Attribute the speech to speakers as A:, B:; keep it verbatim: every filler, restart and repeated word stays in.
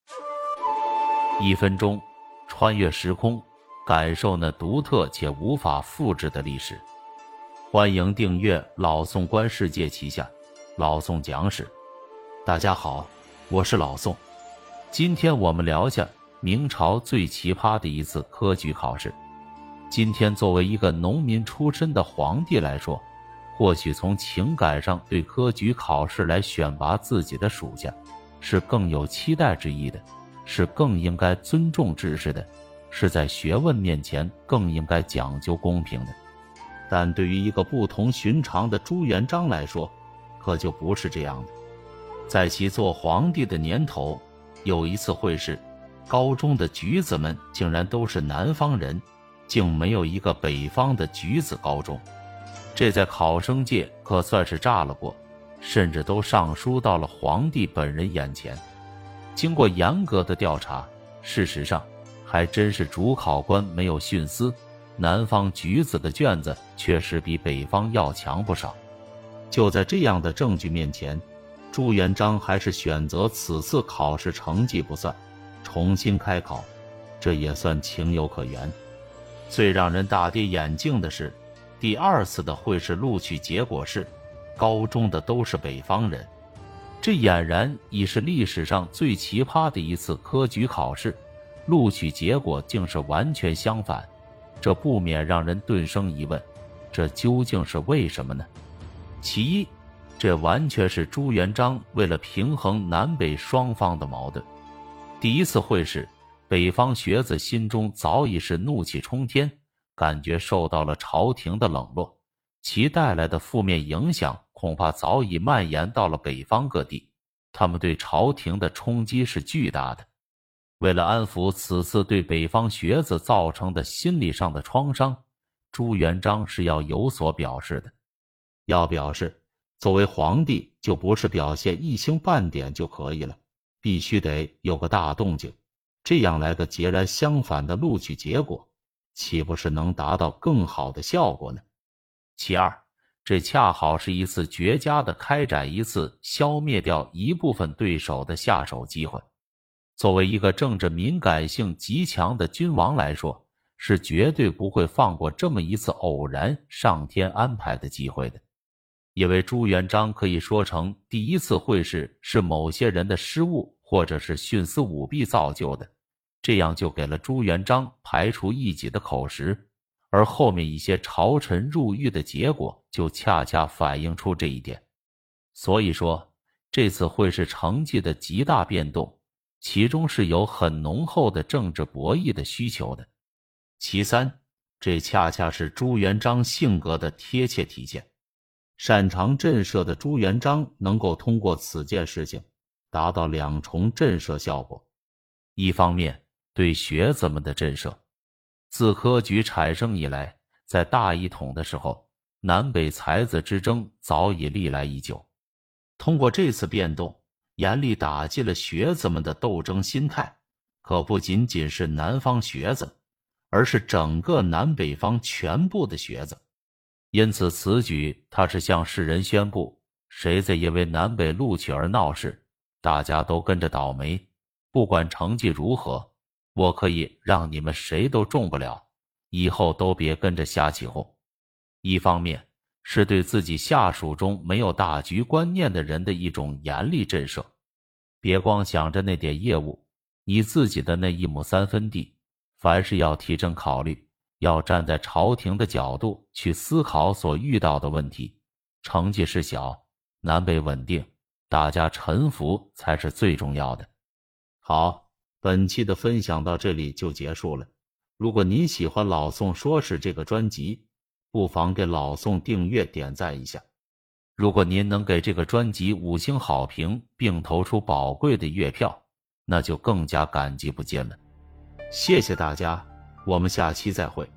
A: 一分钟，穿越时空，感受那独特且无法复制的历史。欢迎订阅老宋观世界旗下老宋讲史。大家好，我是老宋。今天我们聊下明朝最奇葩的一次科举考试。今天作为一个农民出身的皇帝来说，或许从情感上对科举考试来选拔自己的属下是更有期待之意的，是更应该尊重知识的，是在学问面前更应该讲究公平的。但对于一个不同寻常的朱元璋来说，可就不是这样的。在其做皇帝的年头，有一次会试，高中的举子们竟然都是南方人，竟没有一个北方的举子高中。这在考生界可算是炸了锅，甚至都上书到了皇帝本人眼前。经过严格的调查，事实上还真是主考官没有徇私，南方举子的卷子确实比北方要强不少。就在这样的证据面前，朱元璋还是选择此次考试成绩不算，重新开考，这也算情有可原。最让人大跌眼镜的是，第二次的会试录取结果是高中的都是北方人，这俨然已是历史上最奇葩的一次科举考试，录取结果竟是完全相反，这不免让人顿生疑问，这究竟是为什么呢？其一，这完全是朱元璋为了平衡南北双方的矛盾。第一次会试，北方学子心中早已是怒气冲天，感觉受到了朝廷的冷落，其带来的负面影响恐怕早已蔓延到了北方各地，他们对朝廷的冲击是巨大的。为了安抚此次对北方学子造成的心理上的创伤，朱元璋是要有所表示的。要表示，作为皇帝就不是表现一星半点就可以了，必须得有个大动静，这样来个截然相反的录取结果，岂不是能达到更好的效果呢？其二，这恰好是一次绝佳的开展一次消灭掉一部分对手的下手机会。作为一个政治敏感性极强的君王来说，是绝对不会放过这么一次偶然上天安排的机会的。因为朱元璋可以说成第一次会试是某些人的失误或者是徇私舞弊造就的，这样就给了朱元璋排除异己的口实，而后面一些朝臣入狱的结果就恰恰反映出这一点。所以说，这次会试成绩的极大变动，其中是有很浓厚的政治博弈的需求的。其三，这恰恰是朱元璋性格的贴切体现。擅长震慑的朱元璋能够通过此件事情达到两重震慑效果。一方面对学子们的震慑，自科举产生以来，在大一统的时候，南北才子之争早已历来已久，通过这次变动，严厉打击了学子们的斗争心态，可不仅仅是南方学子，而是整个南北方全部的学子。因此此举他是向世人宣布，谁再因为南北录取而闹事，大家都跟着倒霉，不管成绩如何，我可以让你们谁都中不了，以后都别跟着瞎起哄。一方面是对自己下属中没有大局观念的人的一种严厉震慑，别光想着那点业务，你自己的那一亩三分地，凡事要提真考虑，要站在朝廷的角度去思考所遇到的问题。成绩是小，南北稳定，大家臣服才是最重要的。好，本期的分享到这里就结束了。如果您喜欢老宋说史这个专辑，不妨给老宋订阅点赞一下。如果您能给这个专辑五星好评并投出宝贵的月票，那就更加感激不尽了。谢谢大家，我们下期再会。